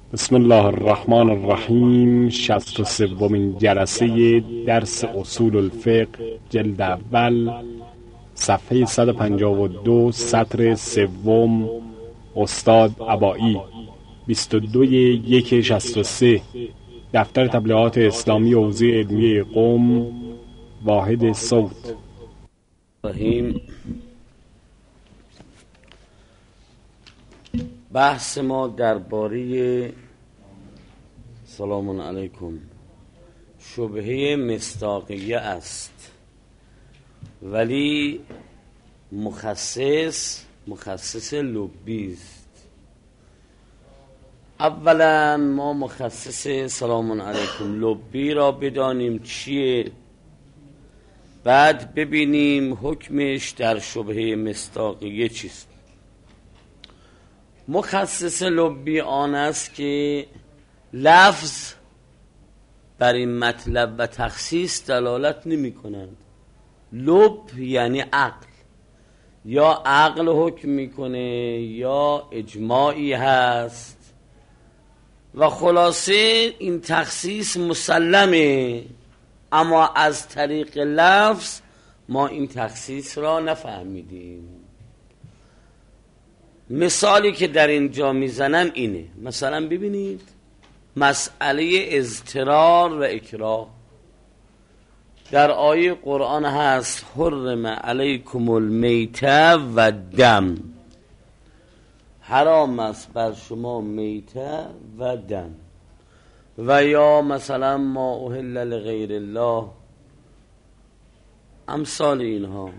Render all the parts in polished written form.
بسم الله الرحمن الرحیم. 63مین جلسه درس اصول الفقه جلد اول، صفحه 152، سطر سوم، استاد عبایی، 22/1/63، دفتر تبلیغات اسلامی حوزه علمیه قم، واحد صوت. بحث ما درباره سلام علیکم شبهه مصداقیه است، ولی مخصص لبی است. اولا ما مخصص سلام علیکم لبی را بدانیم چیه، بعد ببینیم حکمش در شبهه مصداقیه چیست. مخصص لبی آن است که لفظ بر این مطلب و تخصیص دلالت نمی کنند. لب یعنی عقل، یا عقل حکم میکنه یا اجماعی هست و خلاصه این تخصیص مسلمه، اما از طریق لفظ ما این تخصیص را نفهمیدیم. مثالی که در اینجا میزنم اینه، مثلا ببینید مسئله اضطرار و اکراه در آیه قرآن هست حرم علیکم المیته و دم، حرام است بر شما میته و دم. و یا مثلا ما اهل لغیر الله، امثال اینها.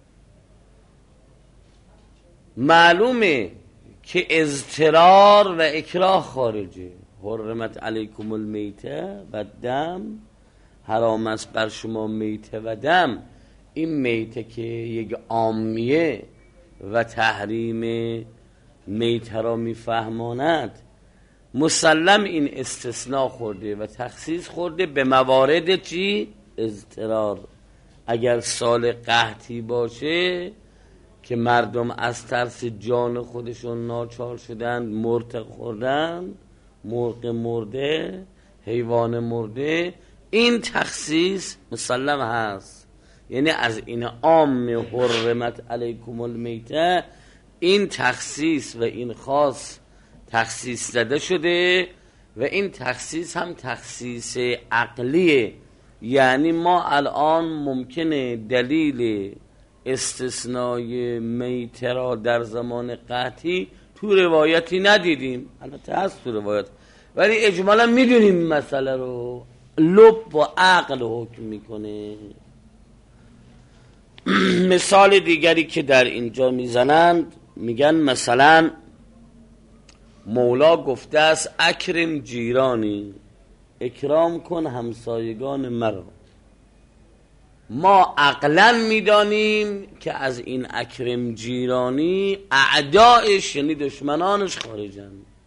معلومه که اضطرار و اکراه خارجه. حرمت علیکم المیته و دم، حرام است بر شما میته و دم. این میته که یک عامیه و تحریم میته را میفهماند، مسلم این استثناء خورده و تخصیص خورده به موارد چی؟ اضطرار. اگر سال قحطی باشه که مردم از ترس جان خودشون ناچار شدن، مرتق خوردن، مرغ مرده، حیوان مرده، این تخصیص مسلم هست. یعنی از این عام حرمت علیکم المیته، این تخصیص و این خاص تخصیص زده شده و این تخصیص هم تخصیص عقلیه. یعنی ما الان ممکنه دلیل استثنای میته را در زمان قحطی تو روایتی ندیدیم، البته هست تو روایت، ولی اجمالا میدونیم مسئله رو. لب و عقل حکم میکنه. مثال دیگری که در اینجا میزنند، میگن مثلا مولا گفته است اکرم جیرانی، اکرام کن همسایگان مرا. ما عقلا میدانیم که از این اکرم جیرانی اعدائش یعنی دشمنانش خارجن.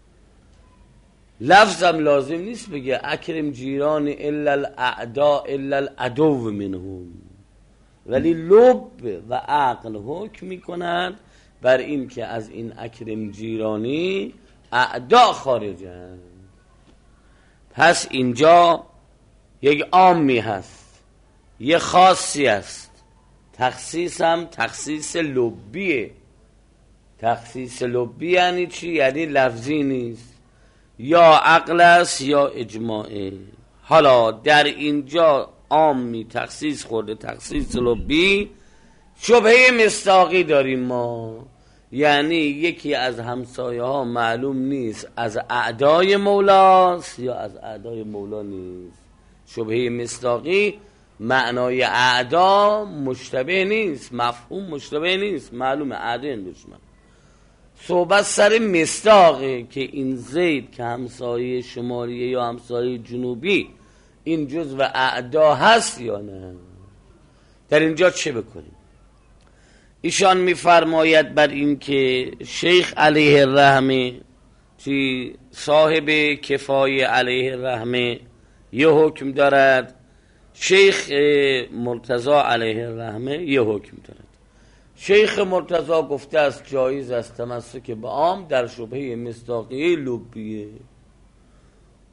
لفظم لازم نیست بگه اکرم جیرانی الا الاعداء الا العدو منهم، ولی لب و عقل حکم میکنند بر این که از این اکرم جیرانی اعدا خارجن. پس اینجا یک عامی هست، یه خاصی است. تخصیص هم تخصیص لبیه. تخصیص لبی یعنی چی؟ یعنی لفظی نیست، یا عقل است یا اجماعه. حالا در اینجا عامی تخصیص خورده، تخصیص لبی. شبهه مصداقی داریم ما، یعنی یکی از همسایه ها معلوم نیست از اعدای مولاست یا از اعدای مولا نیست. شبهه مصداقی معنای اعدا مشتبه نیست، مفهوم مشتبه نیست، معلومه اعدای دشمن. صحبت سر مصداقه که این زید که همسایه شمالیه یا همسایه جنوبی این جزو اعدا هست یا نه. در اینجا چه بکنیم؟ ایشان میفرماید بر این که شیخ علیه الرحمه، چی صاحب کفایه علیه الرحمه یه حکم دارد، شیخ مرتضی علیه الرحمه یه حکم دارد. شیخ مرتضی گفته است جایز است تمسک به عام در شبهه مصداقیه لبیه.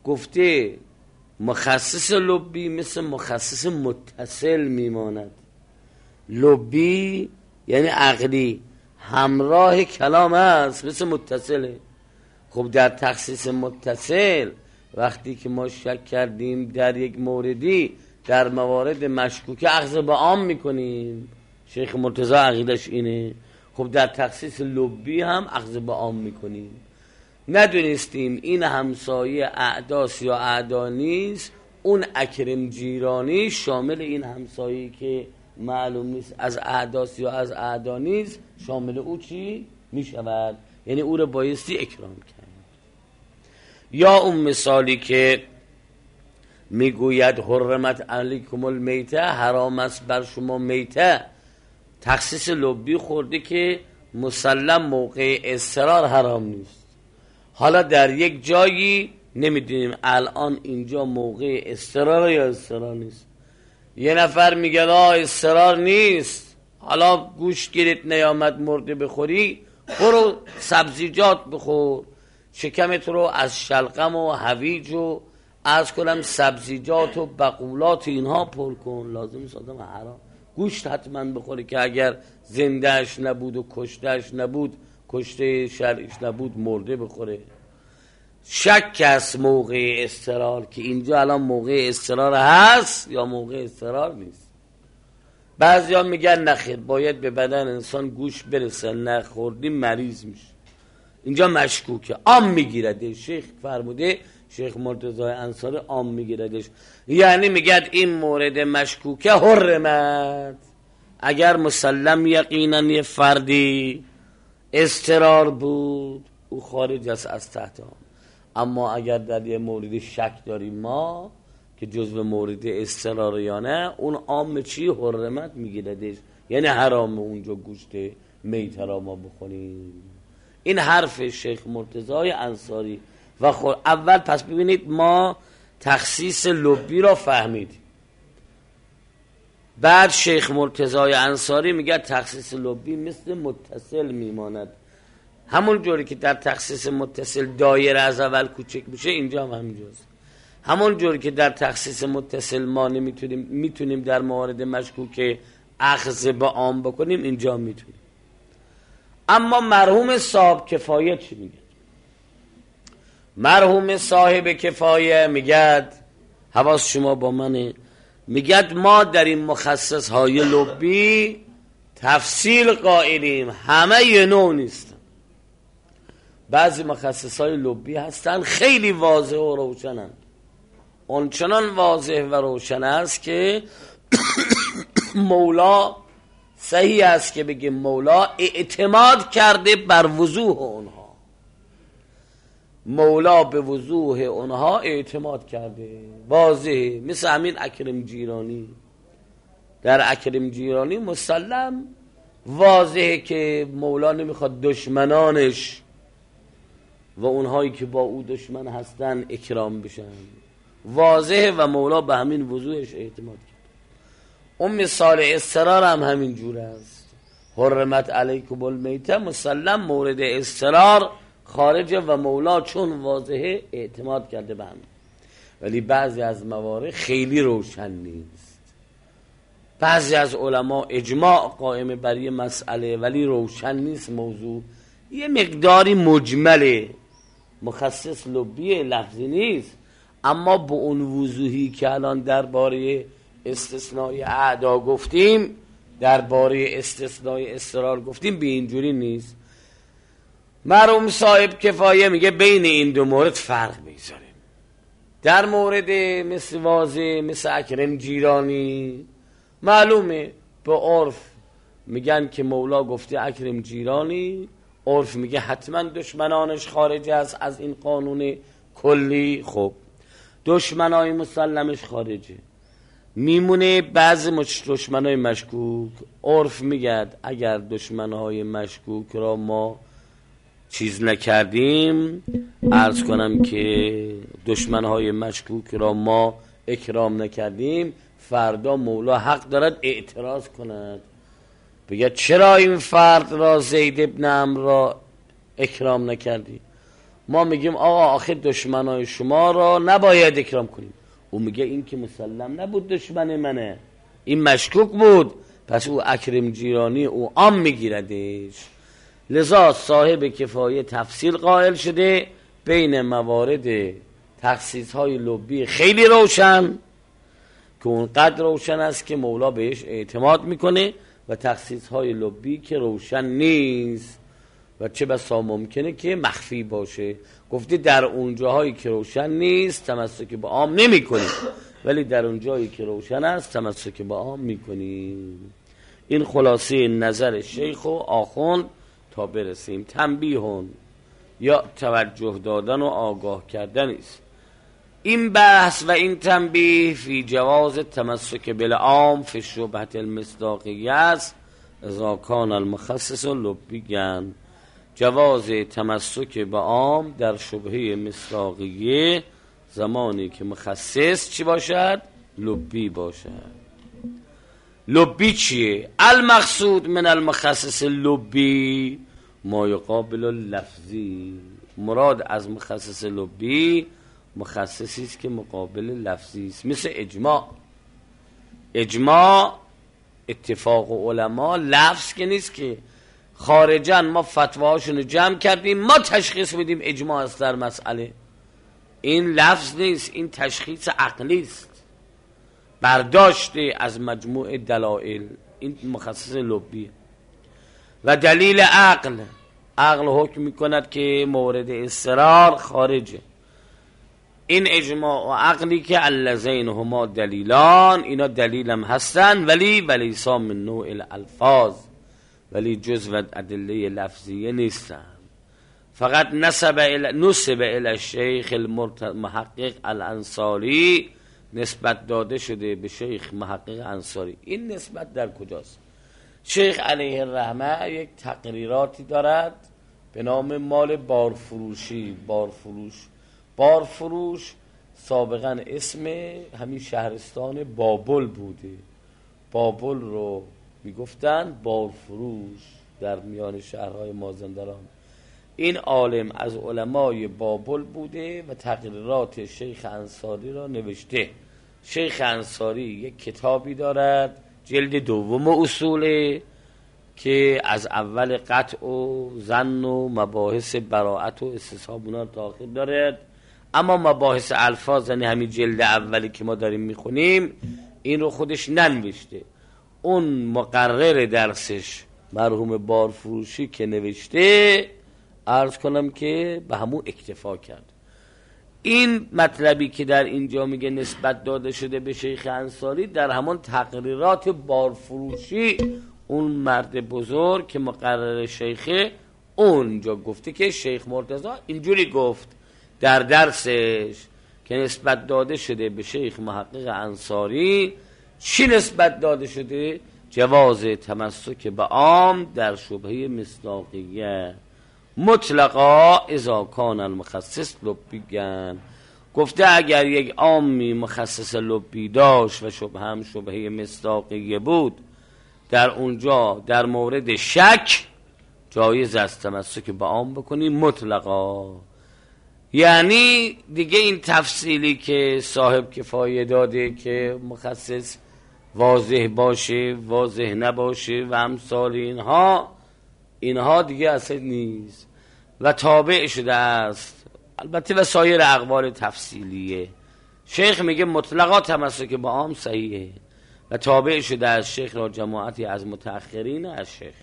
گفته مخصص لبی مثل مخصص متصل میماند. لبی یعنی عقلی، همراه کلام است، مثل متصله. خب در تخصیص متصل وقتی که ما شک کردیم در یک موردی، در موارد مشکوکه اخذ به عام میکنیم. شیخ مرتضی عقیدش اینه. خب در تخصیص لبی هم اخذ به عام میکنیم. ندونستیم این همسایه اعداست یا اعدا نیست، اون اکرم جیرانی شامل این همسایه که معلوم نیست از اعداست یا از اعدا نیست، شامل او چی میشود؟ یعنی او رو بایستی اکرام کرد. یا اون مثالی که میگوید حرمت علیکم المیته، حرام است بر شما میته، تخصیص لبی خورده که مسلم موقع اضطرار حرام نیست. حالا در یک جایی نمیدونیم الان اینجا موقع اضطرار یا اضطرار نیست. یه نفر میگه اضطرار نیست، حالا گوش گیرت نیامد مرده بخوری، برو سبزیجات بخور، شکمت رو از شلغم و هویج و از کنم سبزیجات و بقولات اینها پر کن. لازم نیست آدم حرام گوشت حتما بخوره که اگر زندهش نبود و کشتهش نبود، کشته شرعش نبود، مرده بخوره. شک است موقع اضطرار که اینجا الان موقع اضطرار هست یا موقع اضطرار نیست. بعضی ها میگن نخیر باید به بدن انسان گوش برسه، نخوردیم مریض میشه. اینجا مشکوکه، عام میگیرده. شیخ فرموده، شیخ مرتضی انصاری عام میگیردش، یعنی میگد این مورد مشکوکه حرمت. اگر مسلم یقینا یه فردی اضطرار بود او خارج است از تحت عام. اما اگر در یه موردی شک داریم ما که جزو مورد اضطرار یا نه، اون عام چی حرمت میگیردش، یعنی حرام اونجا گوشت میته را ما بخوریم. این حرف شیخ مرتضی انصاری. و خب اول پس ببینید ما تخصیص لبی را فهمیدیم، بعد شیخ مرتضی انصاری میگه تخصیص لبی مثل متصل میماند. همون جوری که در تخصیص متصل دایره از اول کوچک میشه، اینجا هم همینجاست. همون جوری که در تخصیص متصل ما میتونیم در موارد مشکوک اخذ به عام بکنیم، اینجا میتونیم. اما مرحوم صاحب کفایه چی میگه؟ مرحوم صاحب کفایه میگد، حواس شما با منه، میگد ما در این مخصص های لبی تفصیل قائلیم، همه یه نوع نیستن. بعضی مخصص های لبی هستن خیلی واضح و روشنن، اونچنان واضح و روشن است که مولا صحیح است که بگیم مولا اعتماد کرده بر وضوح اونها. مولا به وضوح اونها اعتماد کرده، واضحه. مثل همین اکرم جیرانی، در اکرم جیرانی مسلم واضحه که مولا نمیخواد دشمنانش و اونهایی که با او دشمن هستن اکرام بشن، واضحه و مولا به همین وضوحش اعتماد کرده. اون مثال اضطرار هم همین جور است. حرمت علیکم المیته مسلم مورد اضطرار خارجه و مولا چون واضحه اعتماد کرده به همین. ولی بعضی از موارد خیلی روشن نیست. بعضی از علما اجماع قائم بر یه مسئله ولی روشن نیست موضوع، یه مقداری مجمله، مخصص لبی لفظی نیست، اما به اون وضوحی که الان درباره استثنای اعدا گفتیم، درباره استثنای اضطرار گفتیم، به اینجوری نیست. مرحوم صاحب کفایه میگه بین این دو مورد فرق میذاریم. در مورد مثل واضح مثل اکرم جیرانی معلومه، به عرف میگن که مولا گفته اکرم جیرانی، عرف میگه حتما دشمنانش خارج است از این قانون کلی. خب دشمنای مسلمش خارجه، میمونه بعضی دشمنای مشکوک. عرف میگد اگر دشمنای مشکوک را ما چیز نکردیم، عرض کنم که دشمنهای مشکوک را ما اکرام نکردیم، فردا مولا حق دارد اعتراض کند، بگه چرا این فرد را زید ابن عمرو را اکرام نکردی؟ ما میگیم آقا آخه دشمنای شما را نباید اکرام کنیم، او میگه این که مسلم نبود دشمن منه، این مشکوک بود، پس او اکرم جیرانی او عام میگیردش. لذا صاحب کفایه تفصیل قائل شده بین موارد تخصیص های لبی خیلی روشن که اونقدر روشن است که مولا بهش اعتماد میکنه و تخصیص های لبی که روشن نیست و چه بسا ممکنه که مخفی باشه. گفته در اون جاهایی که روشن نیست تمسک به عام نمی کنیم، ولی در اون جایی که روشن است تمسک به عام می کنیم. این خلاصه نظر شیخ و آخوند تا برسیم. تنبیهون یا توجه دادن و آگاه کردن است. این بحث و این تنبیه فی جواز تمسک بالعام فی شبهة المصداقیه است اذا کان المخصص لبیاً. جواز تمسک به عام در شبهه مصداقیه زمانی که مخصص چی باشد؟ لبی باشد. لبی چیه؟ المقصود من المخصص لبی ما یقابل لفظی. مراد از مخصص لبی مخصصی است که مقابل لفظی است، مثل اجماع. اجماع اتفاق علما لفظ که نیست که خارجا ما فتواهاشون رو جمع کردیم ما تشخیص بدیم اجماع است در مسئله. این لفظ نیست، این تشخیص عقلی است، برداشته از مجموع دلائل. این مخصص لبی و دلیل عقل. عقل حکم میکند که مورد اضطرار خارجه. این اجماع و عقلی که اللذین هما دلیلان، اینا دلیل هم هستن ولی ولیسا من نوع الالفاظ، ولی جزو ادله لفظیه نیستن. فقط نسب الی الشیخ المحقق الانصاری، نسبت داده شده به شیخ محقق انصاری. این نسبت در کجاست؟ شیخ علیه الرحمه یک تقریراتی دارد به نام مال بارفروشی. بارفروش سابقا اسم همین شهرستان بابل بوده. بابل رو میگفتن بارفروش در میان شهرهای مازندران. این عالم از علمای بابل بوده و تقریرات شیخ انصاری را نوشته. شیخ انصاری یک کتابی دارد جلد دوم اصوله که از اول قطع و ظن و مباحث براءت و استصحاب اونا داخل دارد، اما مباحث الفاظ یعنی همین جلد اولی که ما داریم میخونیم این رو خودش ننوشته. اون مقرر درسش مرحوم بارفروشی که نوشته، عرض کنم که به همون اکتفا کرد. این مطلبی که در اینجا میگه نسبت داده شده به شیخ انصاری در همون تقریرات بارفروشی، اون مرد بزرگ که مقرر شیخه اونجا گفته که شیخ مرتضی اینجوری گفت در درسش که نسبت داده شده به شیخ محقق انصاری. چی نسبت داده شده؟ جواز تمسک به عام در شبهه مصداقیه مطلقا اذا کان المخصص لبیاً. گفته اگر یک عامی مخصص لبی داشت و شبهه هم شبهه مصداقیه بود، در اونجا در مورد شک جایز است تمسک به عام بکنیم مطلقا. یعنی دیگه این تفصیلی که صاحب کفایه داده که مخصص واضح باشه واضح نباشه و امثال اینها دیگه اصلا نیست و تابع شده است البته و سایر اقوال تفصیلیه. شیخ میگه مطلقا تمسک به عام صحیحه و تابع شده از شیخ را جماعتی از متأخرین از شیخ.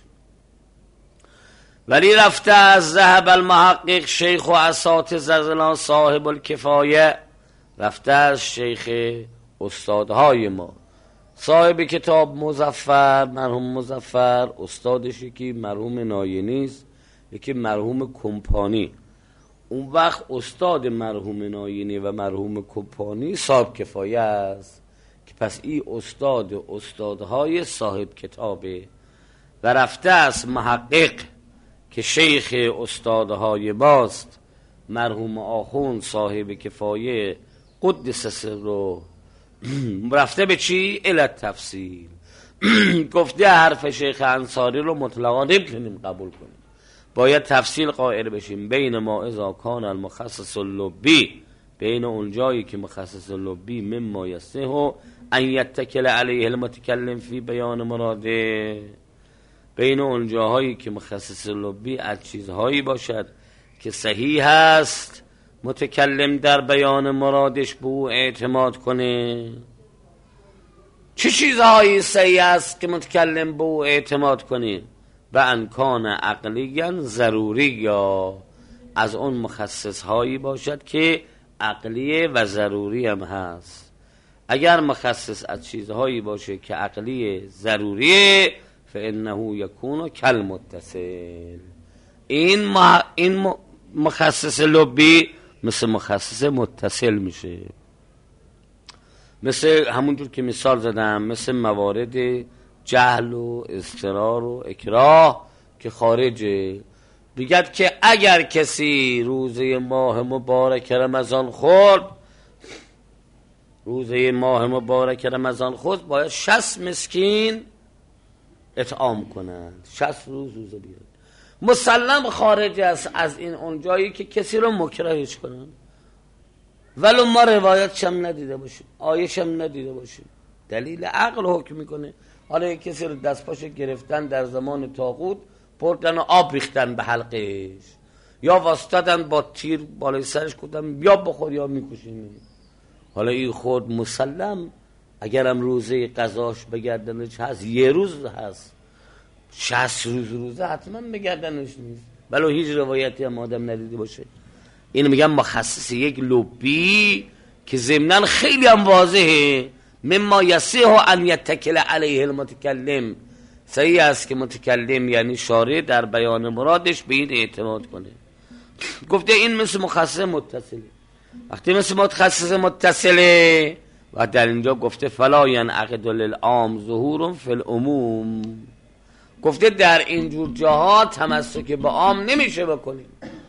ولی رفته از ذهب المحقق شیخ و اساتذه صاحب الکفایه، رفته از شیخ استادهای ما صاحب کتاب مظفر، مرحوم مظفر، استادش یکی مرحوم ناینی است یکی مرحوم کمپانی. اون وقت استاد مرحوم ناینی و مرحوم کمپانی صاحب کفایه است که پس این استادهای صاحب کتابه. و رفته از محقق که شیخ استادهای باست مرحوم آخوند صاحب کفایه قدس سره، رفته به چی؟ علت تفصیل. گفته حرف شیخ انصاری رو مطلقا نمی‌تونیم قبول کنیم، باید تفصیل قائل بشیم بین ما اذا کان المخصص اللبی، بین اون جایی که مخصص لبی مما یصح ان یتکل علیه المتکلم فی بیان مراده، بین اون جاهایی که مخصص لبی از چیزهایی باشد که صحیح است متکلم در بیان مرادش به او اعتماد کنه. چه چیزهایی صحیح است که متکلم به او اعتماد کنه؟ و انکان عقلیاً ضروری، یا از اون مخصص هایی باشد که عقلیه و ضروری هم هست. اگر مخصص از چیزهایی باشه که عقلیه ضروریه فانه یکون کالمتصل. این مخصص لبی مثل مخصص متصل میشه، مثل همونجور که مثال زدم، مثل موارد جهل و اضطرار و اکراه که خارجه. بگد که اگر کسی روزه ماه مبارک رمضان خورد، روزه ماه مبارک رمضان خورد، باید 60 مسکین اطعام کنند، 60 روز روزه بیاد. مسلم خارج است از این اونجایی که کسی رو مکرهش کنن، ولو ما روایت شم ندیده باشیم، آیه شم ندیده باشیم، دلیل عقل حکم میکنه. حالا کسی رو دست پاش گرفتن در زمان طاغوت، بردن و آب ریختن به حلقش، یا واسطادن با تیر بالای سرش کردن یا بخور یا میکشیم. حالا این خود مسلم اگرم روزه قضاش بگردنش هست، یه روز هست، 60 روزه حتما بگردنش نیست، ولو هیچ روایتی هم آدم ندیده باشه. اینو میگم مخصص یک لبی که ضمناً خیلی هم واضحه، مما یصح ان یتکل علیه المتکلم، صحیح است که متکلم یعنی شارع در بیان مرادش به این اعتماد کنه. گفته این مثل مخصص متصله. وقتی مثل مخصص متصله و در اینجا گفته فلا ینعقد للعام ظهور فی العموم، گفته در اینجور جاها تمسک به عام نمیشه بکنیم،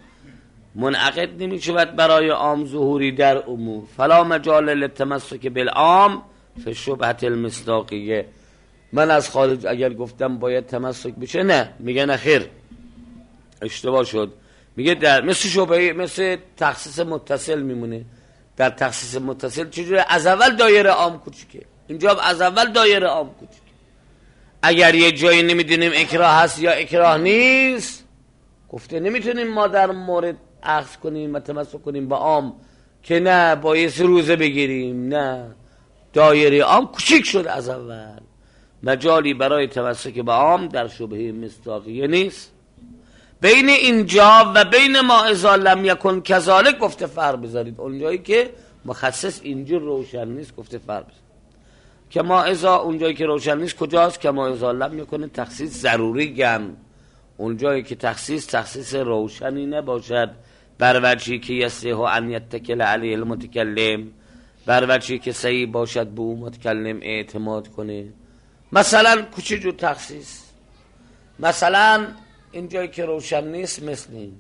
منعقد نمیشه برای عام ظهوری در عموم. فلا مجال للتمسک بالعام فی شبهة المصداقیه. من از خارج اگر گفتم باید تمسک بشه، نه، میگه نه خیر، اشتباه شد. میگه در مثل شبهه، مثل تخصیص متصل میمونه. در تخصیص متصل چجوره؟ از اول دایره عام کوچیکه، اینجا از اول دایره عام کوچیکه. اگر یه جایی نمیدونیم اکراه هست یا اکراه نیست، گفته نمیتونیم ما در مورد اخذ کنیم و تمسک کنیم با عام که نه باید روزه بگیریم، نه، دایره عام کوچیک شد از اول، مجالی برای تمسک با عام در شبهه مصداقیه نیست. بین اینجا و بین ما اذا لم یکن کذالک گفته فرق بذارید. اونجایی که مخصص اینجور روشن نیست گفته فرق بذارید. که ما اذا اونجایی که روشن نیست کجاست؟ که ما اذا لم یکن تخصیص ضروری گم، اونجایی که تخصیص روشنی نباشد بر وجهی که یصح ان یتکل علیه المتکلم، بر وجهی که صحیح باشد به اون متکلم اعتماد کنه. مثلا کوچه جو تخصیص، مثلا اینجایی که روشن نیست، مثل این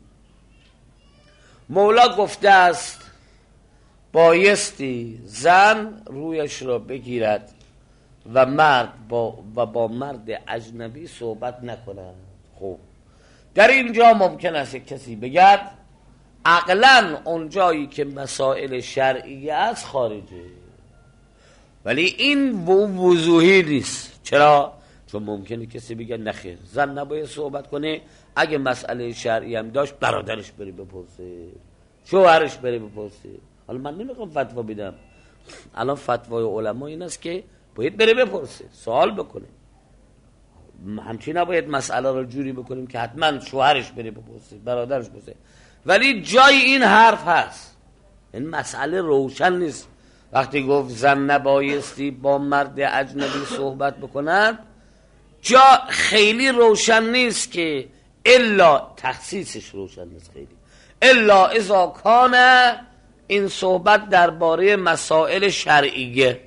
مولا گفته است بایستی زن رویش را بگیرد و مرد با مرد اجنبی صحبت نکند. خب در اینجا ممکن است کسی بگد عقلاً اونجایی که مسائل شرعیه است خارجه، ولی این وضوحی نیست. چرا؟ چون ممکنه کسی بگه نخیر، زن نباید صحبت کنه، اگه مسئله شرعی هم داشت برادرش بری بپرسه، شوهرش بری بپرسه. حالا من نمیخوام فتوا بدم، الان فتوای علما این است که باید بره بپرسه، سوال بکنه. همچین نباید مسئله رو جوری بکنیم که حتما شوهرش بره بپرسه، برادرش بپرسه. ولی جای این حرف هست، این مسئله روشن نیست. وقتی گفت زن نبایستی با مرد اجنبی صحبت بکنند، جا خیلی روشن نیست که الا تخصیصش روشن نیست خیلی، الا اذا کان این صحبت درباره مسائل شرعیه،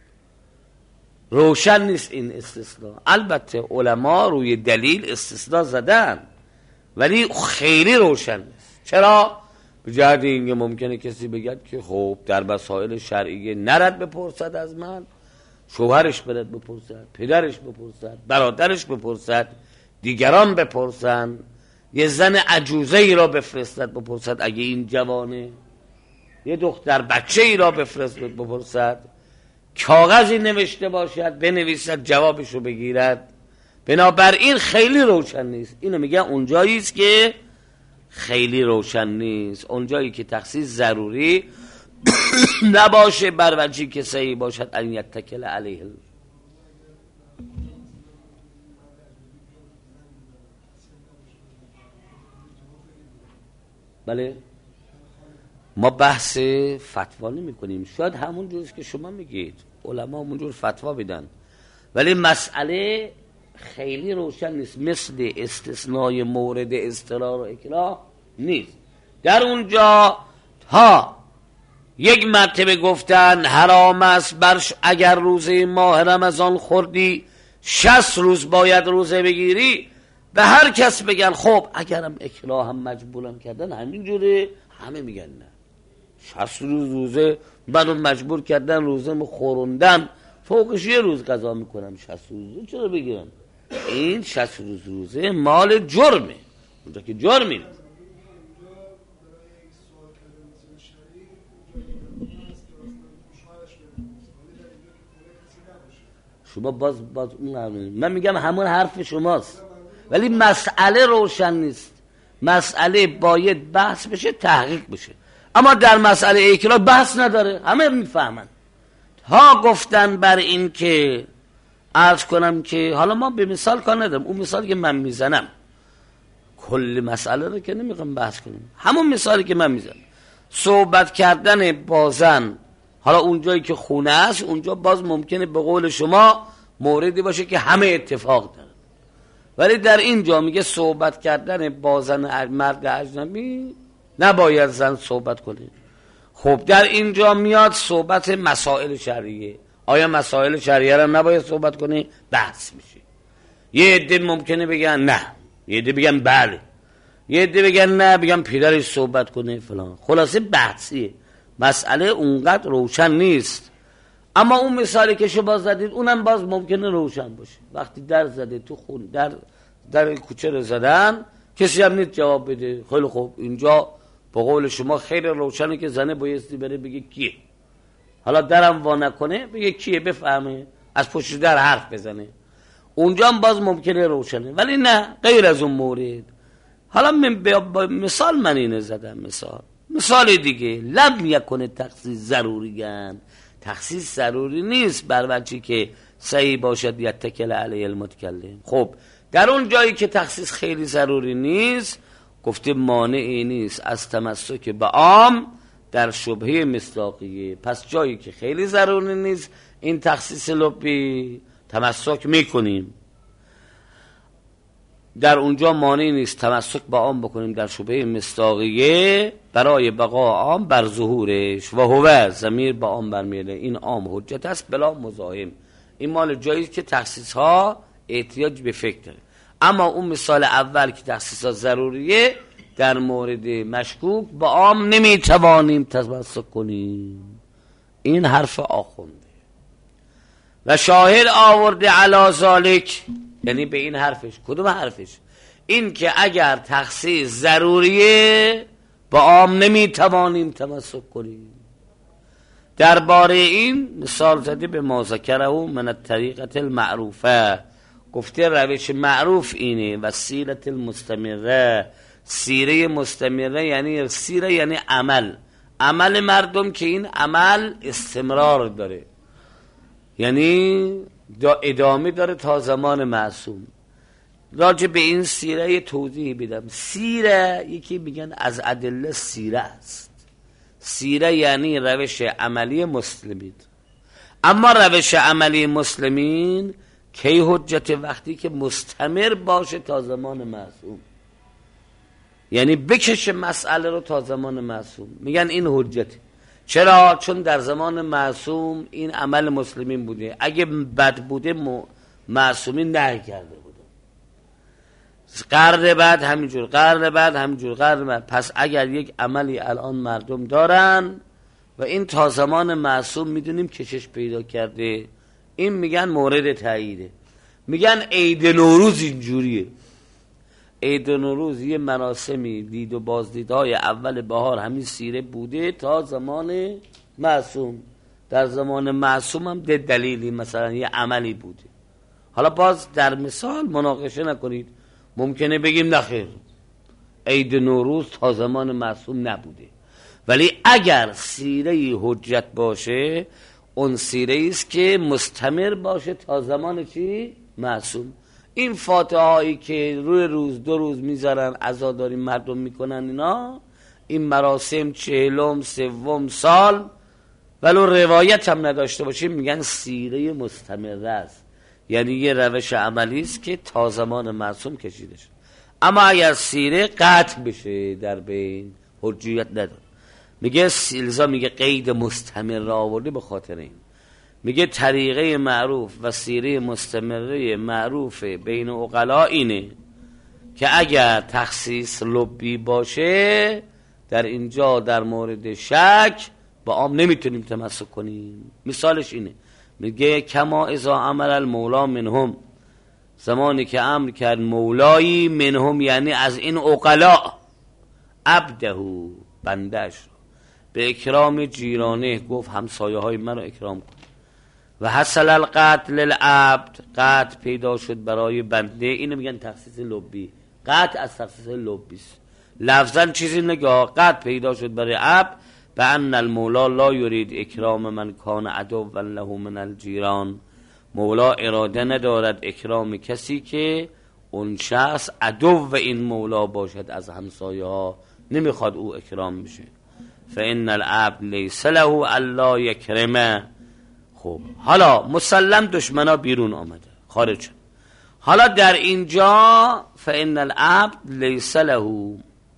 روشن نیست این استثناء. البته علما روی دلیل استثناء زدن ولی خیلی روشن نیست. چرا؟ به جهت اینکه ممکنه کسی بگه که خب در مسائل شرعیه نرد بپرسد از من، شوهرش برد بپرسد، پدرش بپرسد، برادرش بپرسد، دیگران بپرسن. یه زن عجوزه ای را بفرستد بپرسد اگه این جوانه، یه دختر بچه ای را بفرستد بپرسد، کاغذی نوشته باشد بنویسد جوابشو بگیرد. بنابراین خیلی روشن نیست. اینو میگه اونجایی است که خیلی روشن نیست، اونجایی که تخصیص ضروری نباشه بر وجهی که صحیح باشد ان یتکل علیه. بله ما بحث فتوا نمی کنیم، شاید همون جوری که شما میگید علما همون جور فتوا بدن، ولی مسئله خیلی روشن نیست، مثل استثنای مورد اضطرار و اکراه نیست. در اونجا ها یک مرتبه گفتن حرام است اگر روزه ماه رمضان خوردی 60 روز باید روزه بگیری، به هر کس بگن خب اگرم اکراه هم مجبورم کردن همینجوره، همه میگن نه 60 روز روزه منو مجبور کردن روزه خوروندم، فوقش یه روز قضا میکنم 60 روز چرا بگیرم؟ این 60 روز روزه مال جرمه، اونجا که جرمی. شما باز من میگم همون حرف شماست، ولی مسئله روشن نیست. مسئله باید بحث بشه، تحقیق بشه، اما در مسئله اکراه بحث نداره، همه میفهمن. ها گفتن بر این که عرض کنم که حالا ما به مثال کار ندارم، اون مثالی که من میزنم کل مسئله رو که نمیخوام بحث کنیم، همون مثالی که من میزنم صحبت کردن با زن، حالا اونجایی که خونه است اونجا باز ممکنه به قول شما موردی باشه که همه اتفاق دارن، ولی در اینجا میگه صحبت کردن با زن مرد اجنبی نباید زن صحبت کنه. خب در اینجا میاد صحبت مسائل شرعیه، آیا مسائل شرعیه رو نباید صحبت کنه؟ بحث میشه. یه عده ممکنه بگن نه، یه عده بگن بله، یه عده بگن نه، بگن پدرش صحبت کنه فلان. خلاصه بحثیه، مسئله اونقدر روشن نیست. اما اون مثالی که شما زدید اونم باز ممکنه روشن باشه. وقتی در زده تو خون در کوچه رو زدن، کسی هم نیست جواب بده، خیلی خوب اینجا به قول شما خیلی روشنه که زنه بایستی بره بگه کیه، حالا درم وا نکنه بگه کیه، بفهمه از پشت در حرف بزنه، اونجا هم باز ممکنه روشنه. ولی نه غیر از اون مورد. حالا مثال من اینه زدم، مثال دیگه لم یکن تخصیص ضروریان، تخصیص ضروری نیست بر وجهی که صحیح باشد یتکل علیه المتکلم. خب در اون جایی که تخصیص خیلی ضروری نیست گفته مانعی نیست از تمسک به عام در شبهه مصداقیه. پس جایی که خیلی ضروری نیست این تخصیص لبی تمسک میکنیم، در اونجا مانعی نیست تمسک به عام بکنیم در شبهه مصداقیه برای بقا عام بر ظهورش. و هو ضمیر به عام برمیاد، این عام حجت است بلا مزاحم. این مال جایی که تخصیص ها احتیاج به فکر داره. اما اون مثال اول که تخصیص ها ضروریه در مورد مشکوک با عام نمیتوانیم تمسک کنیم. این حرف آخونده و شاهد آورده علی ذالک، یعنی به این حرفش. کدوم حرفش؟ این که اگر تخصیص ضروریه با عام نمیتوانیم تمسک کنیم. درباره این مثال زده به ما ذکره من الطریقه المعروفه، گفته روش معروف اینه و سیرت المستمره، سیره مستمره یعنی سیره یعنی عمل مردم که این عمل استمرار داره، یعنی ادامه داره تا زمان معصوم. راجع به این سیره یه توضیح بدم. سیره یکی میگن از ادله سیره است، سیره یعنی روش عملی مسلمین. اما روش عملی مسلمین کی حجت؟ وقتی که مستمر باشه تا زمان معصوم، یعنی بکشه مسئله رو تا زمان معصوم، میگن این حجت. چرا؟ چون در زمان معصوم این عمل مسلمین بوده، اگه بد بوده معصومین نهی کرده بوده. قرن بعد همینجور، قرن بعد همینجور، قرن بعد. پس اگر یک عملی الان مردم دارن و این تا زمان معصوم میدونیم کشش پیدا کرده، این میگن مورد تاییده. میگن عید نوروز اینجوریه، عید نوروز یه مراسمی دید و بازدیدهای اول بهار همین سیره بوده تا زمان معصوم. در زمان معصوم هم دلیلی مثلا یه عملی بوده. حالا باز در مثال مناقشه نکنید، ممکنه بگیم نخیر عید نوروز تا زمان معصوم نبوده، ولی اگر سیره حجت باشه اون سیره است که مستمر باشه تا زمان چی؟ معصوم. این فاتحه هایی که روی روز 2 روز میذارن عزاداری مردم میکنن، اینا این مراسم 40م 3م سال ولو روایت هم نداشته باشه میگن سیره مستمره است، یعنی یه روش عملی است که تا زمان معصوم کشیده شد. اما اگر سیره قطع بشه در بین حجیت نداره. میگه سیلزا میگه قید مستمر را آورده به خاطر این. میگه طریقه معروف و سیره مستمره معروف بین عقلا اینه که اگر تخصیص لبی باشه در اینجا در مورد شک با عام نمیتونیم تمسک کنیم. مثالش اینه، میگه کما اذا عمل المولا منهم، زمانی که امر کرد مولایی منهم یعنی از این عقلا عبدهو بندش به اکرام جیرانه، گفت همسایه های من رو اکرام کن. و حصل القتل للعبد، قتل پیدا شد برای بنده، اینو میگن تخصیص لبی. قتل از تخصیص لبی است، لفظا چیزی نگاه. قتل پیدا شد برای عبد به ان المولا لا یرید اکرام من کان عدو له من الجیران، مولا اراده ندارد اکرام کسی که اون شخص عدو و این مولا باشد از همسایه ها، نمیخواد او اکرام بشه. فان العبد لیس له الا یکرمه. خب حالا مسلم دشمنا بیرون آمده، خارج شد. حالا در اینجا فان العبد لیس له،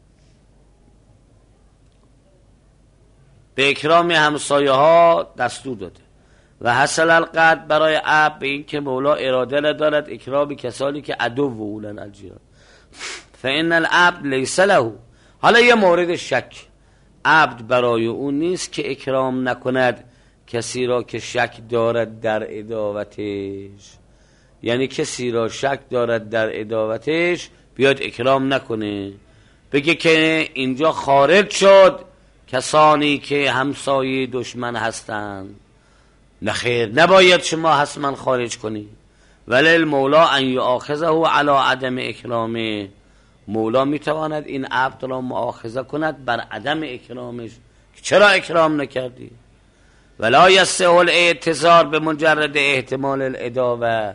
به اکرام همسایه ها دستور داده. و حصل القتل برای عبد به این که مولا اراده ندارد اکرام کسانی که عدو و اولن الجیران. فان العبد لیس له. حالا یه مورد شک، عبد برای اون نیست که اکرام نکند کسی را که شک دارد در عداوتش، یعنی کسی را شک دارد در عداوتش بیاد اکرام نکنه، بگه که اینجا خارج شد کسانی که همسایه دشمن هستند. نخیر، نباید شما حتما خارج کنی. ولی المولا ان یؤاخذه علی عدم اکرامه، مولا میتواند این عبد را مؤاخذه کند بر عدم اکرامش، چرا اکرام نکردی. ولا یصح الاعتذار به مجرد احتمال العداوه.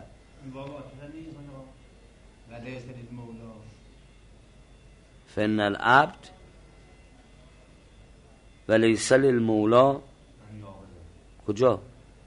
فإن العبد ولیس للمولا کجا؟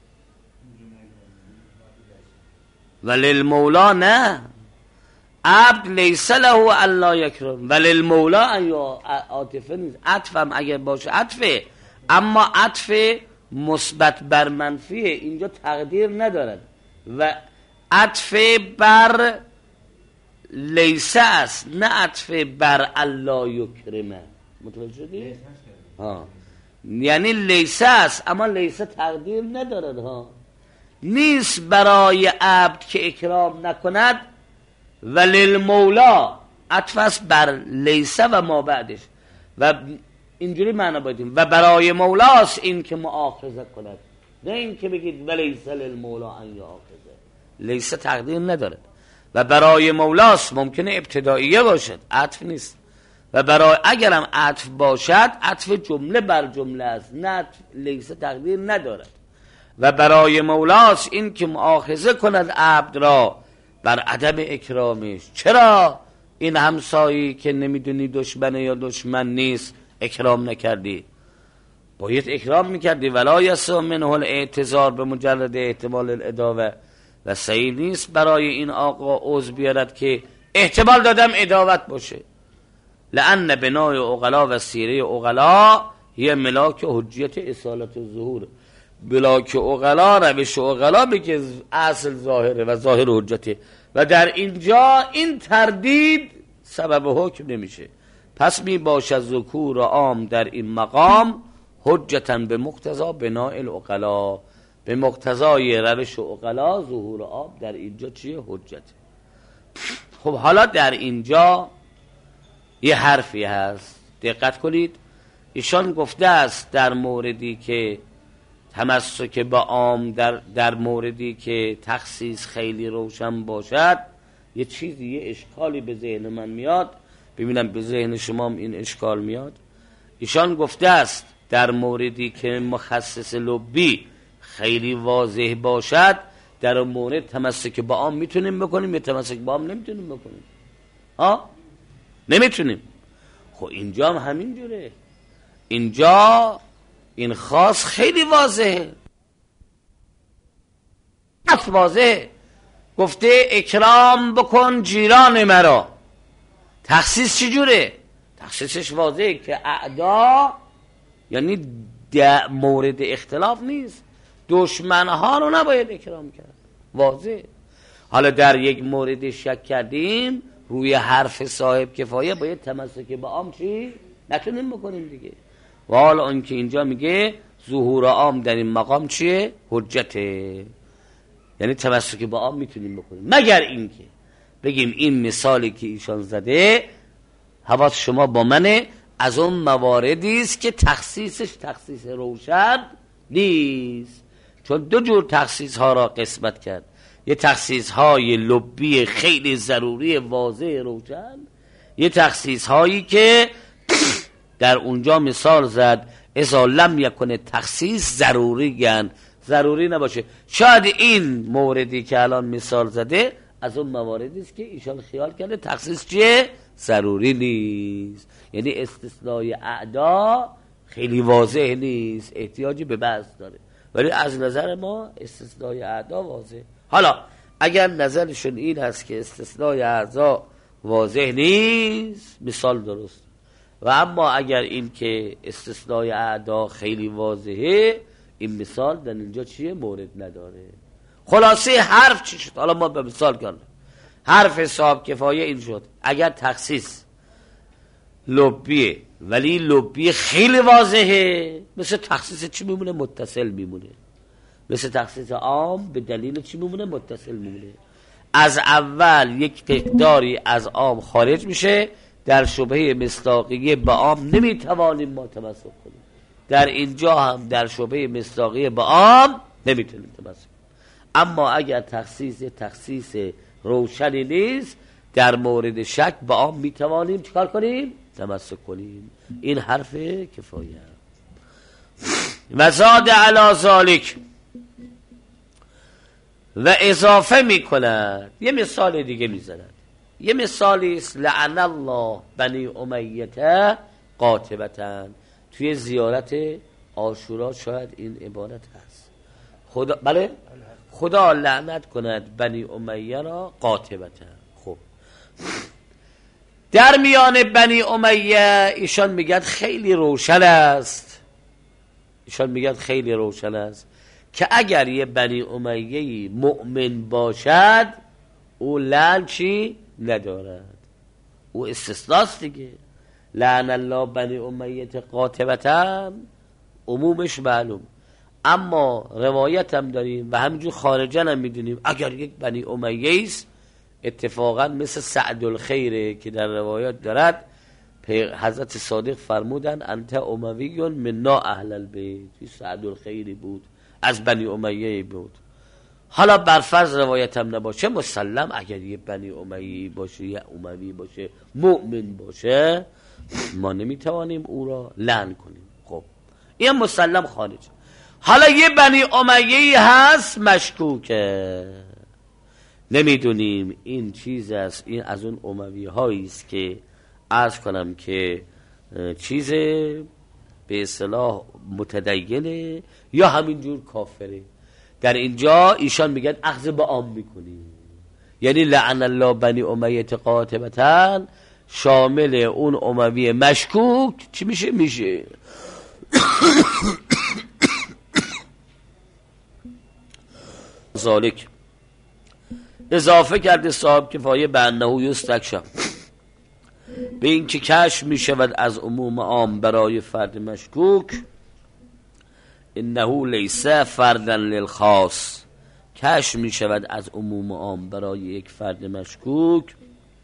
وللمولا نه، عبد لیس له الا یکرم، وللمولا ان عاطفه نیست. عطف هم اگر باشه عطفه، اما عطف مثبت بر منفیه، اینجا تقدیر ندارد و عطف بر لیس است، نه عطف بر الا یکرمه. متوجه شدی؟ ها، یعنی لیس است اما لیس تقدیر ندارد ها، نیست برای عبد که اکرام نکند. وللمولا عطف است بر لیس و ما بعدش، و اینجوری معنا بدیم و برای مولاست این که مؤاخذه کند، نه این که بگید ولیس للمولا ان یؤاخذه. لیس تقدیر ندارد و برای مولاست، ممکنه ابتدائیه باشد، عطف نیست. و برای اگرم عطف باشد عطف جمله بر جمله است، نه لیس تقدیر ندارد. و برای مولاست این که مؤاخذه کند عبد را بر عدم اکرامش. چرا این همسایی که نمیدونی دشمنه یا دشمن نیست اکرام نکردی؟ باید اکرام میکردی. ولا یصح منه الاعتذار به مجرد احتمال العداوه، و صحیح نیست برای این آقا عذر بیارد که احتمال دادم عداوت باشه. لأن بنای عقلا و سیره عقلا هی ملاک حجیت اصالت الظهور. ملاک عقلا، روش عقلا بگه اصل ظاهره و ظاهر حجته، و در اینجا این تردید سبب حکم نمیشه. پس می باشد ذکور عام در این مقام حجتا به مقتضا بناء العقلا، به مقتضای روش عقلا ظهور آب در اینجا چیه؟ حجته. خب حالا در اینجا یه حرفی هست، دقت کنید. ایشان گفته است در موردی که تمسک به عام، در موردی که تخصیص خیلی روشن باشد، یه چیزی، یه اشکالی به ذهن من میاد، ببینم به ذهن شما هم این اشکال میاد. ایشان گفته است در موردی که مخصص لبی خیلی واضح باشد، در اون مورد تمسک به عام میتونیم بکنیم یا تمسک به عام نمیتونیم بکنیم؟ نمیتونیم. خب اینجا هم همین جوره. اینجا این خاص خیلی واضحه، واضحه. گفته اکرام بکن جیران مرا. تخصیص چی جوره؟ تخصیصش واضحه که اعدا یعنی مورد اختلاف نیست، دشمنها رو نباید اکرام کرد، واضح. حالا در یک مورد شک کردیم روی حرف صاحب کفایه، باید تمسک به عام چی؟ نتونیم بکنیم دیگه. و حالا اون که اینجا میگه ظهور عام در این مقام چیه؟ حجته، یعنی تمسک به عام میتونیم بکنیم، مگر اینکه بگیم این مثالی که ایشان زده حواس شما با منه، از اون مواردی است که تخصیصش تخصیص روشن نیست. چون دو جور تخصیص ها را قسمت کرد، یه تخصیص های لبی خیلی ضروری واضح روشن، یه تخصیص هایی که در اونجا مثال زد اذا لم یکن تخصیص ضروری گن، ضروری نباشه. شاید این موردی که الان مثال زده از اون مواردی است که ایشان خیال کرده تخصیص چیه؟ ضروری نیست، یعنی استثنای اعدا خیلی واضح نیست، احتیاجی به بحث داره، ولی از نظر ما استثنای اعدا واضح. حالا اگر نظرشون این هست که استثنای اعدا واضح نیست، مثال درست، و اما اگر این که استثنای اعدا خیلی واضحه، این مثال در اینجا چیه؟ مورد نداره. خلاصه حرف چی شد؟ حالا ما به مثال کردیم. حرف صاحب کفایه این شد اگر تخصیص لبیه ولی لبی خیلی واضحه، مثل تخصیص چی میمونه؟ متصل میمونه. مثل تخصیص عام به دلیل چی میمونه؟ متصل میمونه. از اول یک مقداری از عام خارج میشه، در شبهه مصداقیه به عام نمیتوانیم ما تمسک کنیم، در اینجا هم در شبهه مصداقیه به عام نمیتونیم تمسک کنیم. اما اگر تخصیص روشنی نیست، در مورد شک به عام میتوانیم چیکار کنیم؟ تمسک کنیم. این حرف کفایه. و زاد علی ذالک، و اضافه میکند، یه مثال دیگه میزند. یه مثالی است لعن الله بنی امیه قاطبة. توی زیارت عاشورا شاید این عبارت هست. خدا بله خدا لعنت کند بنی امیه را قاطبة. خب در میان بنی امیه ایشان میگن خیلی روشن است، ایشان میگن خیلی روشن است که اگر یه بنی امیه‌ای مؤمن باشد او لعن چی ندارد، او استثناست دیگه. لعن الله بنی امیه قاطبة عمومش معلوم، اما روایت هم داریم و همینجور خارجن هم میدونیم اگر یک بنی امیه است، اتفاقا مثل سعد الخیره که در روایات دارد، حضرت صادق فرمودن انت اموی منا اهل البیت، سعد الخیری بود از بنی امیه بود. حالا برفرض روایت هم نباشه، مسلم اگر یه بنی امیه باشه یا اموی باشه مؤمن باشه، ما نمیتوانیم او را لعن کنیم. خب این مسلم خارج. حالا یه بنی امیه هست مشکوکه، نمیدونیم این چیز است، این از اون اموی هایی است که عرض کنم که چیز به اصطلاح متدینه یا همینجور کافره. در اینجا ایشان میگن اخذ به عام میکنیم، یعنی لعن الله بنی امیه قاطبة شامل اون اموی مشکوک چی میشه ذالک. اضافه کرده صاحب کفایه به انه یستکشف، به این که کشف می شود از عموم عام برای فرد مشکوک. انه لیس فردا للخاص، کشف می شود از عموم عام برای یک فرد مشکوک.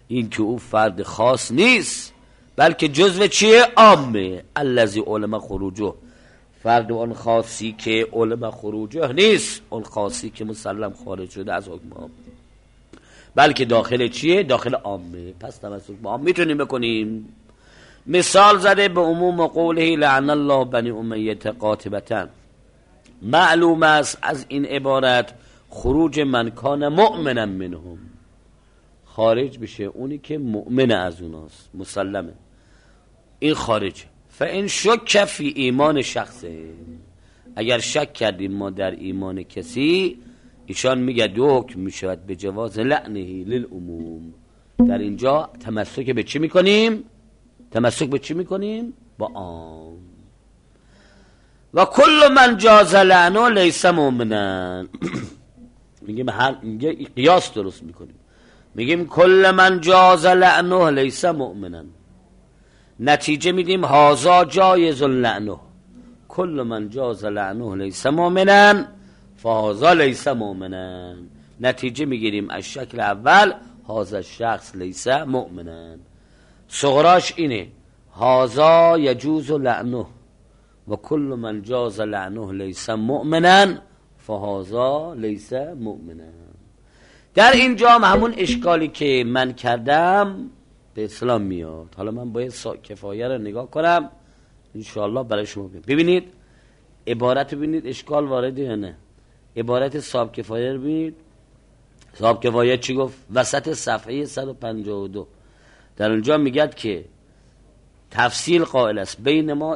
این که او فرد خاص نیست بلکه جزو چیه؟ عامه. الذی علم خروجه، فرد اون خاصی که علم خروجه نیست، اون خاصی که مسلم خارج شده از حکم عام، بلکه داخل چیه؟ داخل عامه. پس تمسک با عام میتونیم بکنیم. مثال زده به عموم قوله لعن الله بنی امیه قاطبة. معلوم است از این عبارت خروج من کان مؤمنا منهم، خارج بشه اونی که مؤمن از اوناست، مسلمه، این خارج. فان شک فی ایمان شخصه، اگر شک کردیم ما در ایمان کسی، ایشان میگه حکم میشود به جواز لعنه للعموم. در اینجا تمسک به چی میکنیم؟ تمسک به چی میکنیم؟ با عام. و کل من جاز لعنه لیس مؤمنا. میگیم قیاس درست میکنیم، میگیم کل من جاز لعنه لیس مؤمنا، نتیجه میدیم هازا جایز لعنه. کل من جاز لعنه لیس مؤمنا فهازا لیس مؤمنا. نتیجه میگیریم از شکل اول هازا شخص لیس مؤمنا. صغراش اینه هازا یجوز لعنه و کل من جاز لعنه لیس مؤمنا فهازا لیس مؤمنا. در اینجا همون اشکالی که من کردم به اسلام میاد. حالا من باید کفایه رو نگاه کنم انشاءالله برای شما ببینید عبارت رو ببینید اشکال وارده یا نه. عبارت صاحب کفایه رو ببینید. صاحب کفایه چی گفت؟ وسط صفحه 152 در اونجا میگد که تفصیل قائل است بین ما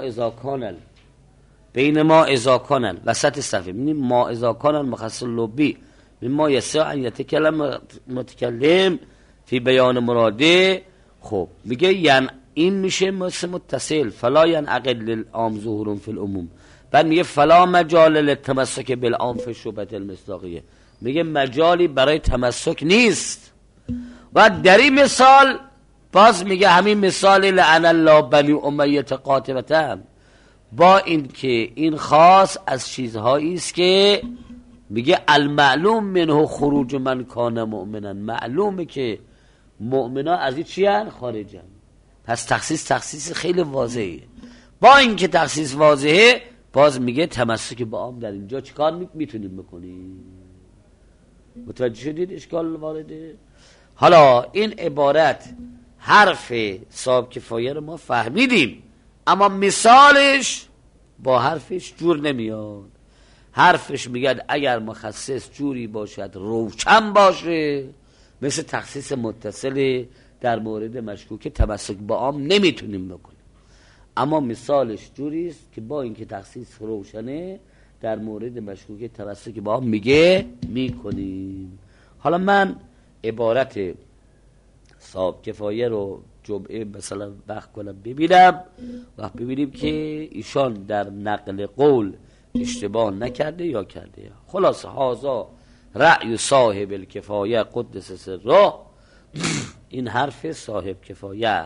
اذا کانل وسط صفحه میبینیم ما اذا کانل مخصص لبی مما یسع ان یتکلم متکلم فی بیان مراده. خب میگه یعنی این میشه مثل متصل فلا ینعقد للعام ظهور فی العموم. بعد میگه فلا مجال للتمسک بالعام فی شبهه المصداقیه، میگه مجالی برای تمسک نیست. و در این مثال باز میگه همین مثال لعن الله بنی امیه قاطبة، با این که این خاص از چیزهایی است که میگه المعلوم منه خروج من کان مؤمنا، معلومه که مؤمنا از این چی هن؟ خارجن. پس تخصیص خیلی واضحه. با این که تخصیص واضحه باز میگه تمسک با عام در اینجا چیکار میتونیم بکنیم؟ متوجه شدید اشکال وارده؟ حالا این عبارت حرف صاحب کفایه رو ما فهمیدیم، اما مثالش با حرفش جور نمیاد. حرفش میگه اگر مخصص جوری باشد روشن باشه مثل تخصیص متصل در مورد مشکوک تمسک با عام نمیتونیم بکنیم، اما مثالش جوری است که با اینکه تخصیص روشنه در مورد مشکوک تمسک با عام میگه میکنیم. حالا من عبارت صاحب کفایه رو جمعه مثلا وقت کنم ببینم و ببینیم که ایشان در نقل قول اشتباه نکرده یا کرده. خلاص هازا رأی صاحب الکفایه قدس سره، این حرف صاحب کفایه.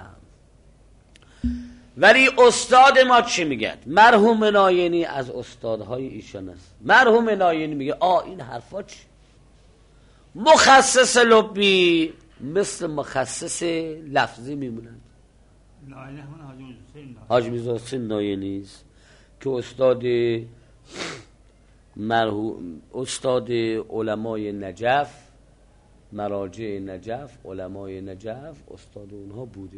ولی استاد ما چی میگه؟ مرحوم ناینی از استادهای ایشان است. مرحوم ناینی میگه این حرفا چی؟ مخصص لبی مثل مخصص لفظی میمونند. حاج میرزا حسین ناینی است که استاد علمای نجف، مراجع نجف، علمای نجف استاد اونها بوده.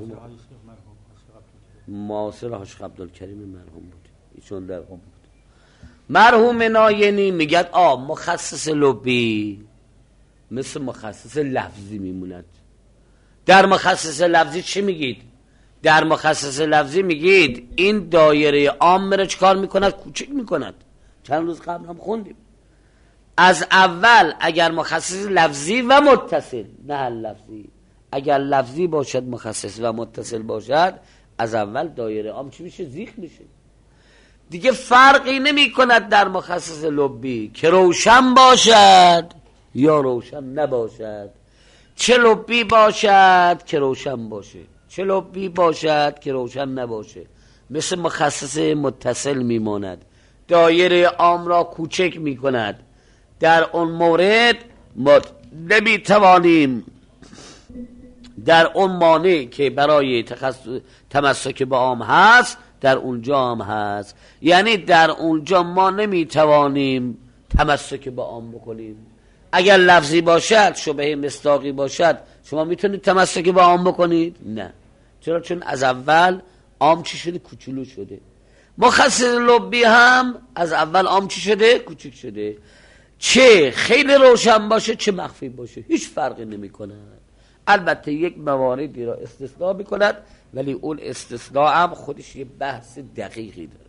معاصر حاج عبدالکریم مرحوم بوده، ایشون در قم بوده. مرحوم ناینی میگه مخصص لبی مثل مخصص لفظی میموند. در مخصص لفظی چی میگید؟ در مخصص لفظی میگید این دایره عام رو چکار میکند؟ کوچک میکند. چند روز قبل هم خوندیم از اول اگر مخصص لفظی و متصل، نه لفظی، اگر لفظی باشد مخصص و متصل باشد از اول دایره عام چی میشه؟ زیخ میشه. دیگه فرقی نمی کند در مخصص لبی که روشن باشد یا روشن نباشد، چه لبی باشد که روشن باشه، چه لبی باشد که روشن نباشه، مثل مخصص متصل میماند، دایره عام را کوچک میکند. در اون مورد ما نمیتوانیم در اون مانع که برای تمسک به عام هست در اونجا هم هست. یعنی در اونجا ما نمیتوانیم تمسک به عام بکنیم. اگر لفظی باشد، شبهه مصداقی باشد، شما میتونید تمسک به عام بکنید؟ نه. چرا؟ چون از اول عام چی شده؟ کوچولو شده. مخصص لبی هم از اول عام چی شده؟ کوچک شده. چه خیلی روشن باشه چه مخفی باشه هیچ فرقی نمی کند. البته یک مواردی را استثناء میکند، ولی اون استثناء هم خودش یه بحث دقیقی دارد.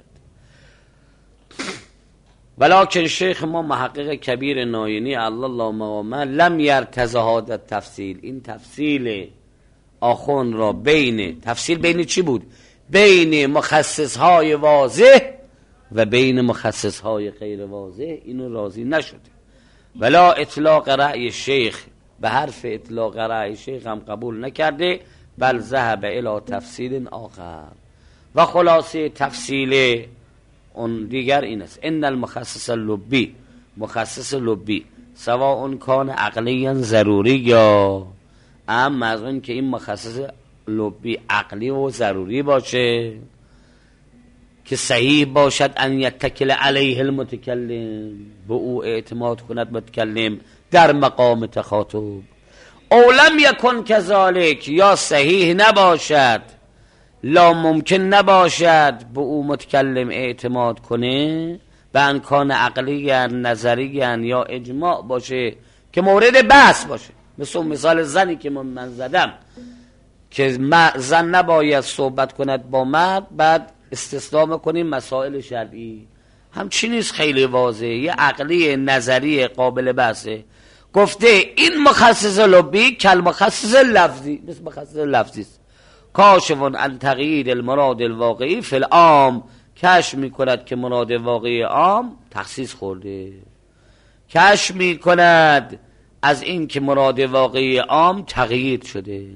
ولکن شیخ ما محقق کبیر ناینی الله مقامه لم یرتضی هذا تفصیل، این تفصیل آخوند را تفصیل بین چی بود؟ بین مخصص های واضح و بین مخصص های غیر واضح اینو راضی نشده. ولا اطلاق رأی شیخ، به حرف اطلاق رأی شیخ هم قبول نکرده، بل ذهب الی تفصیل آخر. و خلاصه تفصیل اون دیگر این است: ان المخصص اللبی، مخصص لبی سواء کان عقلیا ضروری یا اما از اون که این مخصص لبی عقلی و ضروری باشه که صحیح باشد ان یتکل علیه المتکلم، به او اعتماد کند متکلم در مقام تخاطب. او لم یکن کذالک، یا صحیح نباشد، لا ممکن نباشد به او متکلم اعتماد کنه، به انکان عقلی نظری یا اجماع باشه که مورد بحث باشه. مثال زنی که من زدم که زن نباید صحبت کند با مرد، بعد استثناء میکنیم مسائل شرعی، همچین نیست، خیلی واضحه، یه عقلی نظری قابل بحثه. گفته این مخصص لبی کل مخصص لفظی، مثل مخصص لفظی است. کاشفون عن تغییر المراد الواقعی فی العام، کشف میکند که مراد واقعی عام تخصیص خورده، کشف میکند از این که مراد واقعی عام تغییر شده.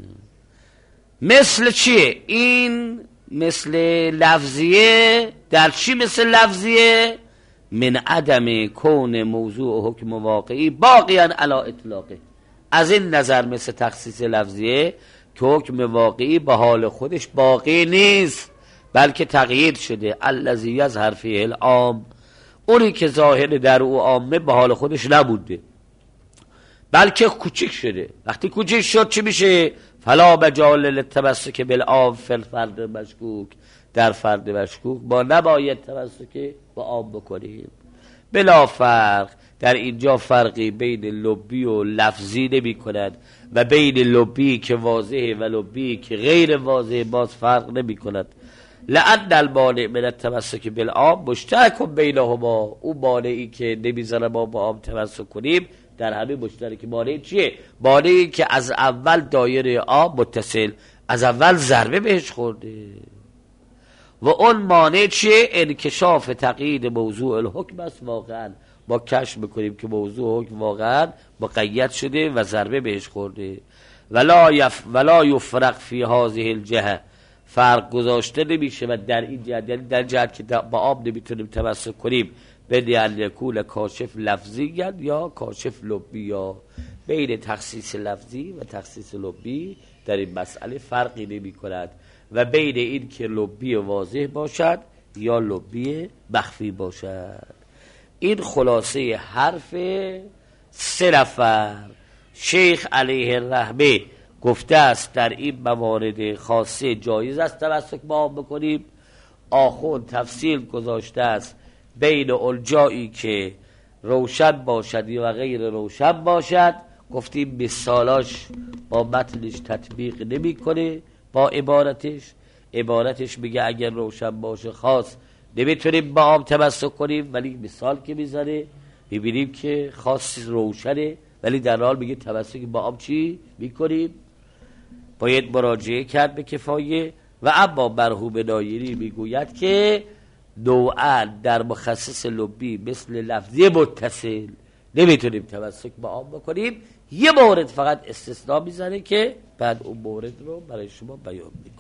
مثل چیه این؟ مثل لفظیه. در چی مثل لفظیه؟ من عدم کون موضوع حکم واقعی باقیاً علی اطلاقه. از این نظر مثل تخصیص لفظیه که حکم واقعی به حال خودش باقی نیست بلکه تغییر شده. الذی یظهر فیه العام، اونی که ظاهر در او عامه به حال خودش نبوده بلکه کوچک شده. وقتی کوچک شد چی میشه؟ فلا مجال للتمسک بالعام فی الفرد مشکوک، در فرد مشکوک با نباید تمسک با عام بکنیم. بلا فرق، در اینجا فرقی بین لبی و لفظی نمی کند و بین لبی که واضحه و لبی که غیر واضحه باز فرق نمی کند. لأن المانع من التمسک بالعام مشترک بینهما، اون مانعی که نمیذاره ما با عام تمسک کنیم در همه مشترک. مانع چیه؟ مانعی که از اول دایره عام متصل، از اول ضربه بهش خورده. و اون مانع چیه؟ انکشاف تقیید موضوع الحکم است. واقعا ما کشف میکنیم که موضوع حکم واقعا مقید شده و ضربه بهش خورده. ولا یفرق فی هذه الجهه، فرق گذاشته نمیشه و در این جهت، یعنی در جهت که با عام نمیتونیم تمسک کنیم، بدین یکون کاشف لفظی یا کاشف لبی، یا بین تخصیص لفظی و تخصیص لبی در این مسئله فرقی نمی کند و بین این که لبی واضح باشد یا لبی مخفی باشد. این خلاصه حرف سه نفر. شیخ علیه الرحمه گفته است در این موارد خاصه جایز است تمسک با عام بکنیم. آخوند تفصیل گذاشته است بین الجایی که روشن باشد یا غیر روشن باشد. گفتیم مثالاش با متنش تطبیق نمی کنه، با عبارتش میگه اگر روشن باشه خاص نمیتونیم با عام تمسک کنیم، ولی مثال که میزنه میبینیم که خاص روشنه ولی در حال میگه تمسک با عام چی میکنیم. باید مراجعه کرد به کفایه. و اما مرحوم نایری میگوید که نوعا در مخصص لبی مثل لفظی متصل نمیتونیم تمسک با عام بکنیم. یه مورد فقط استثناء میزنه که بعد اون مورد رو برای شما بیان میکنه.